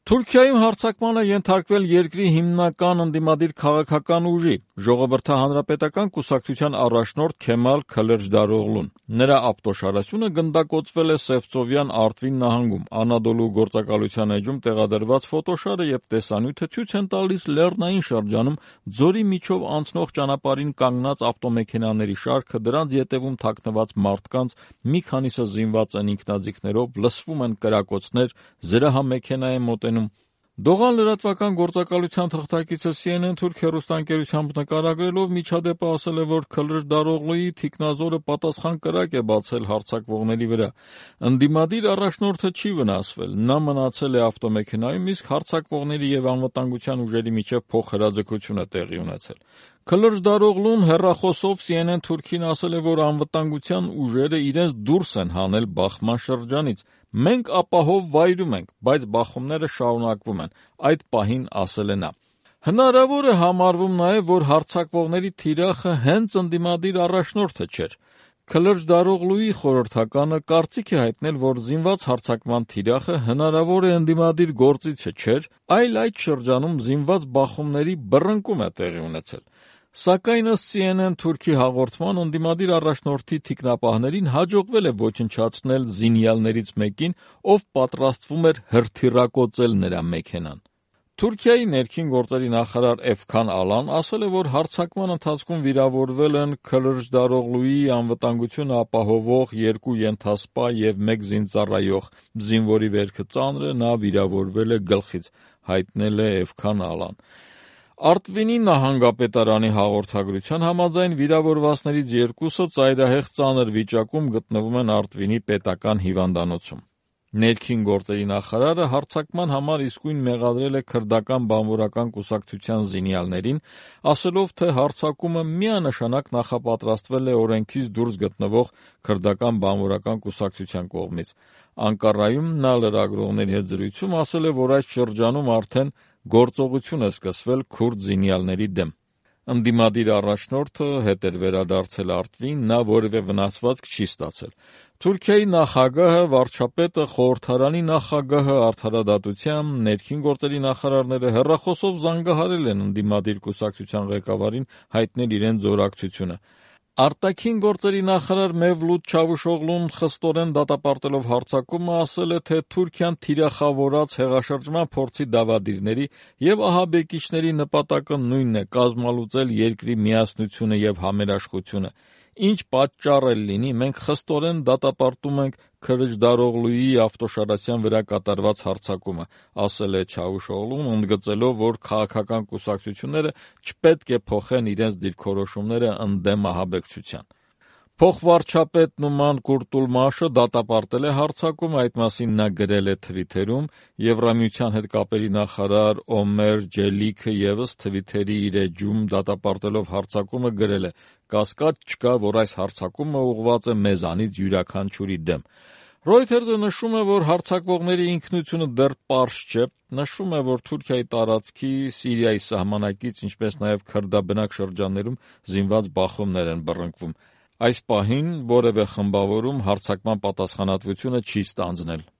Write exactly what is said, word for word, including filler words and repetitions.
Թուրքիայում հարձակմանը ենթարկվել երկրի հիմնական ընդդիմադիր քաղաքական ուժի՝ Ժողովրդահանրապետական կուսակցության առաջնորդ Քեմալ Քլրջդարօղլուն։ Նրա ավտոշարությունը գնդակոծվել է Սևծովյան Արտվին նահանգում։ Անադոլու գործակալության էջում տեղադրված ֆոտոշարը և տեսանյութը ցույց են տալիս լեռնային շրջանում ձորի միջով անցնող ճանապարհին կանգնած ավտոմեքենաների շարքը, դրանց ետևում թաքնված մարդկանց, մի քանիսը զինված են ինքնաձիգներով, լսվում են կրակոցներ, զրահամեքենա է մոտենում։ Դողան լրատվական գործակալության թղթակիցը C N N թուրք հեռուստաընկերությամբ նկարագրելով միջադեպը ասել է, որ Քլրջդարօղլուի թիկնազորը պատասխան կրակ է բացել հարձակվողների վրա։ Ընդդիմադիր առաջնորդը չի վնասվել, նա մնացել է ավտոմեքենայում, իսկ հարձակվողների և անվտանգության ուժերի միջև փոխհրաձգություն է տեղի ունեցել։ Քլրջդարօղլուն հեռախոսով C N N թուրքին ասել է, որ անվտանգության ուժերը իրենց դուրս են հանել բախման շրջանից։ Մենք ապահով վայրում ենք, բայց բախումները շարունակվում են, այդ պահին ասել է նա։ Հնարավոր է համարվում նաև, որ հարձակվողների թիրախը հենց ընդդիմադիր առաջնորդը չէր։ Քլրջդարօղլուի խորհրդականը կարծիք է հայտնել, որ զինված հարձակման թիրախը հնարավոր է ընդդիմադիր գործիչը չէր, այլ այդ շրջանում զինված բախումների բռնկում է տեղի ունեցել։ Սակայն ըստ C N N թուրքի հաղորդման, ընդդիմադիր առաջնորդի թիկնապահներին հաջողվել է ոչնչացնել զինյալներից մեկին, ով պատրաստվում էր հրթիռակոծել նրա մեքենան։ Թուրքիայի ներքին գործերի նախարար Էֆքան Ալան ասել է, որ հարձակման ընթացքում վիրավորվել են Քլրջդարօղլուի անվտանգությունը ապահովող երկու ենթասպա և մեկ զինծառայող։ Զինվորի վերքը ծանր է, նա վիրավորվել է գլխից, հայտնել է Էֆքան Ալան։ Արտվինի նահանգապետարանի հաղորդագրության համաձայն վիրավորվածներից երկուսը ծայրահեղ ծանր վիճակում գտնվում են Արտվինի պետական հիվանդանոցում։ Ներքին գործերի նախարարը հարձակման համար իսկույն մեղադրել է քրդական բանվորական կուսակցության զինյալներին, ասելով, թե հարձակումը միանշանակ նախապատրաստվել է օրենքից դուրս գտնվող քրդական բանվորական կուսակցության կողմից։ Անկարայում նա լրագրողների հետ զրույցում ասել է, որ այդ շրջանում արդեն գործողություն է սկսվել քուրդ զինյալների դեմ։ Ընդդիմադիր առաջնորդը հետ էր վերադարձել Արտվին, նա որևէ վնասվածք չի ստացել։ Թուրքիայի նախագահը, վարչապետը, խորհրդարանի նախագահը, արդարադատության, ներքին գործերի նախարարները հեռախոսով զանգահարել են ընդդիմադիր կուսակցության ղեկավարին հայտնել իրենց զորակցությունը։ Արտաքին գործերի նախարար Մևլութ Չավուշօղլուն խստորեն դատապարտելով հարձակումը ասել է, թե Թուրքիան թիրախավորած հեղաշրջման փորձի դավադիրների և ահաբեկիչների նպատակը նույնն է՝ կազմալուծել երկրի միասնությունը և համերաշխությունը։ Ինչ պատճառ էլ լինի, մենք խստորեն դատապարտում ենք Քլրջդարօղլուի ավտոշարասյան վրա կատարված հարձակումը, ասել է Չավուշօղլուն, ընդգծելով, որ քաղաքական կուսակցությունները չպետք է փոխեն իրենց դիրքորոշումները ընդդեմ ահաբեկչության։ Փոխվարչապետ Նուման Կուրտուլմաշը դատապարտել է հարձակումը, այդ մասին նա գրել է Թվիթերում։ Եվրամիության հետ կապերի նախարար Օմեր Ջելիքը ևս Թվիթերի իր էջում դատապարտելով հարձակումը գրել է. «Կասկած չկա, որ այս հարձակումը ուղղված է մեզանից յուրաքանչյուրի դեմ»։ Reuters-ը նշում է, որ հարձակվողների ինքնությունը դեռ պարզ չէ։ Նշվում է, որ Թուրքիայի տարածքի, Սիրիայի սահմանակից, ինչպես նաև քրդաբնակ շրջաններում զինված բախումներ են բռնկվում։ Այս պահին որևէ խմբավորում հարձակման պատասխանատվությունը չի ստանձնել։